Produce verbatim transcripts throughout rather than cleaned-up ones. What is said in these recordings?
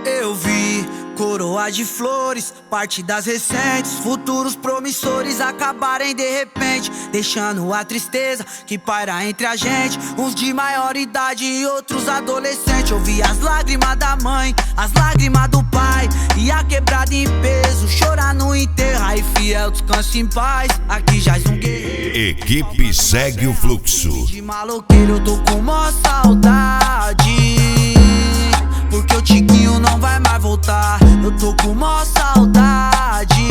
Eu vi coroa de flores, parte das recentes, futuros promissores acabarem de repente, deixando a tristeza que paira entre a gente. Uns de maior idade e outros adolescentes. Eu vi as lágrimas da mãe, as lágrimas do pai, e a quebrada em peso, chorar no enterro. Aí fiel, descanse em paz, aqui jaz um guerreiro. Equipe segue o fluxo. De maloqueiro eu tô com mó saudade, porque o Tiquinho não vai mais voltar. Eu tô com mó saudade,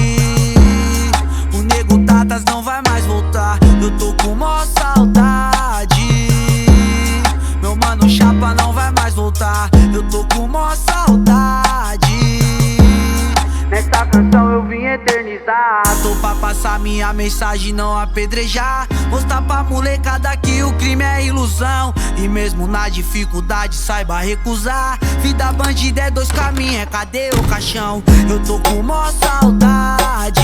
o Nego Tatas não vai mais voltar. Eu tô com mó saudade, meu mano Chapa não vai mais voltar. Eu tô com mó saudade, nessa canção eu vim eternizar. Tô pra passar minha mensagem, não apedrejar, mostrar pra molecada que o crime é ilusão, e mesmo na dificuldade saiba recusar. Vida bandida é dois caminhos, é cadê o caixão? Eu tô com mó saudade,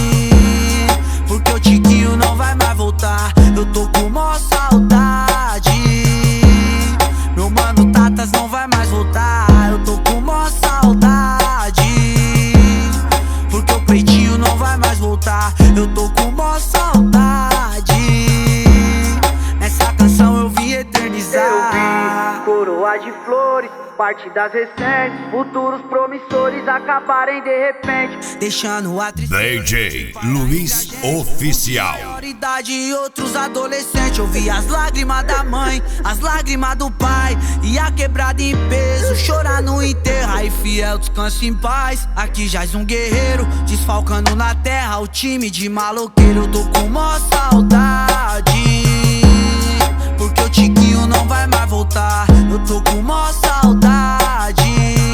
porque o Tiquinho não vai mais voltar. Eu tô com mó saudade, meu mano Tatas não vai mais voltar. Eu tô com mó saudade, porque o Peitinho não vai mais voltar. Eu tô com mó saudade, nessa canção eu vim eternizar. Eu vi coroa de flores, parte das recentes, futuros promissores acabarem de repente, deixando a tristeza. D J Luiz Oficial. Idade e outros adolescentes. Eu vi as lágrimas da mãe, as lágrimas do pai, e a quebrada em peso, chorar no enterro. Aí fiel, descanse em paz, aqui jaz um guerreiro, desfalcando na terra o time de maloqueiro. Eu tô com mó saudade, porque o Tiquinho não vai mais voltar. Eu tô com mó saudade,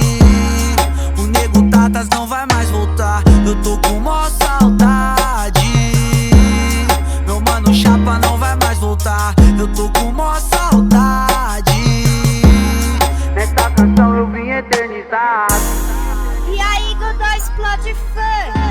o Nego Tatas não vai mais voltar. Eu tô com mó saudade, meu mano Chapa não vai mais voltar. Eu tô com mó saudade, nessa canção eu vim eternizar. E aí, Godó Explode Funk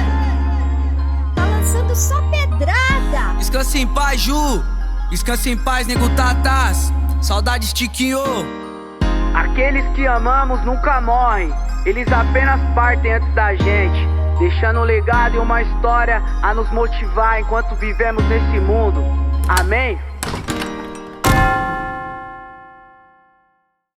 tá lançando só pedrada. Descanse em paz, Ju. Descanse em paz, Nego Tatas. Saudades, Tiquinho. Aqueles que amamos nunca morrem, eles apenas partem antes da gente, deixando um legado e uma história a nos motivar enquanto vivemos nesse mundo. Amém?